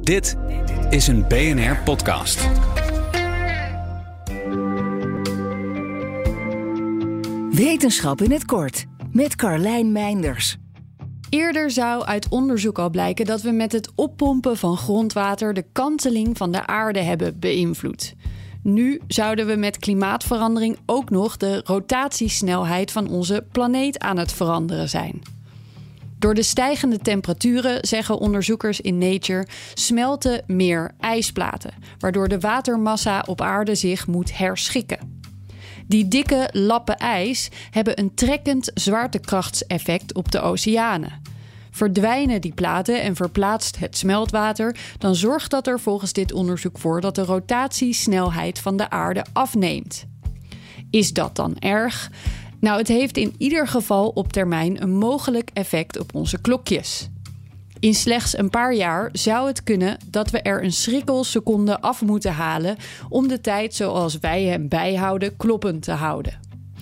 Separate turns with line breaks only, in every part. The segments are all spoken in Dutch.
Dit is een BNR-podcast.
Wetenschap in het kort, met Carlijn Meinders.
Eerder zou uit onderzoek al blijken dat we met het oppompen van grondwater de kanteling van de aarde hebben beïnvloed. Nu zouden we met klimaatverandering ook nog de rotatiesnelheid van onze planeet aan het veranderen zijn. Door de stijgende temperaturen, zeggen onderzoekers in Nature, smelten meer ijsplaten, waardoor de watermassa op aarde zich moet herschikken. Die dikke lappen ijs hebben een trekkend zwaartekrachtseffect op de oceanen. Verdwijnen die platen en verplaatst het smeltwater, dan zorgt dat er volgens dit onderzoek voor dat de rotatiesnelheid van de aarde afneemt. Is dat dan erg? Nou, het heeft in ieder geval op termijn een mogelijk effect op onze klokjes. In slechts een paar jaar zou het kunnen dat we er een schrikkelseconde af moeten halen om de tijd zoals wij hem bijhouden kloppend te houden.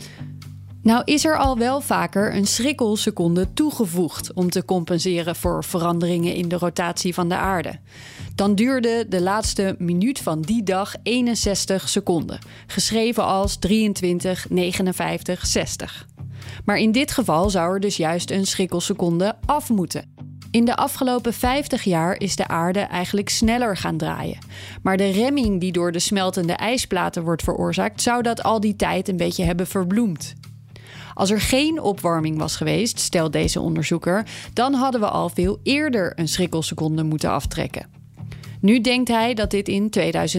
Nou is er al wel vaker een schrikkelseconde toegevoegd om te compenseren voor veranderingen in de rotatie van de aarde. Dan duurde de laatste minuut van die dag 61 seconden, geschreven als 23, 59, 60. Maar in dit geval zou er dus juist een schrikkelseconde af moeten. In de afgelopen 50 jaar is de aarde eigenlijk sneller gaan draaien. Maar de remming die door de smeltende ijsplaten wordt veroorzaakt, zou dat al die tijd een beetje hebben verbloemd. Als er geen opwarming was geweest, stelt deze onderzoeker, dan hadden we al veel eerder een schrikkelseconde moeten aftrekken. Nu denkt hij dat dit in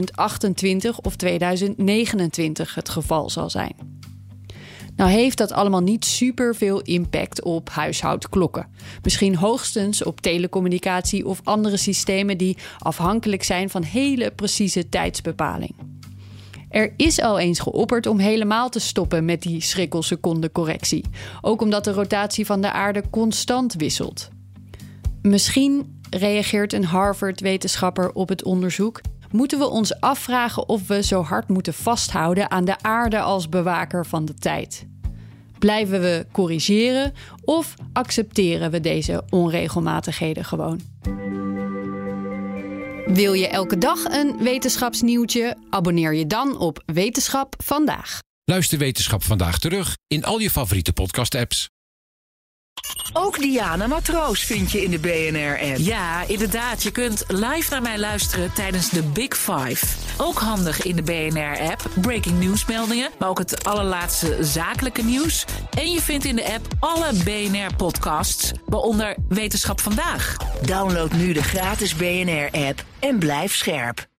2028 of 2029 het geval zal zijn. Nou heeft dat allemaal niet superveel impact op huishoudklokken. Misschien hoogstens op telecommunicatie of andere systemen die afhankelijk zijn van hele precieze tijdsbepaling. Er is al eens geopperd om helemaal te stoppen met die schrikkelseconde-correctie. Ook omdat de rotatie van de aarde constant wisselt. Misschien reageert een Harvard-wetenschapper op het onderzoek. Moeten we ons afvragen of we zo hard moeten vasthouden aan de aarde als bewaker van de tijd? Blijven we corrigeren of accepteren we deze onregelmatigheden gewoon? Wil je elke dag een wetenschapsnieuwtje? Abonneer je dan op Wetenschap Vandaag.
Luister Wetenschap Vandaag terug in al je favoriete podcast-apps.
Ook Diana Matroos vind je in de BNR-app.
Ja, inderdaad. Je kunt live naar mij luisteren tijdens de Big Five. Ook handig in de BNR-app. Breaking nieuwsmeldingen, maar ook het allerlaatste zakelijke nieuws. En je vindt in de app alle BNR-podcasts, waaronder Wetenschap Vandaag.
Download nu de gratis BNR-app en blijf scherp.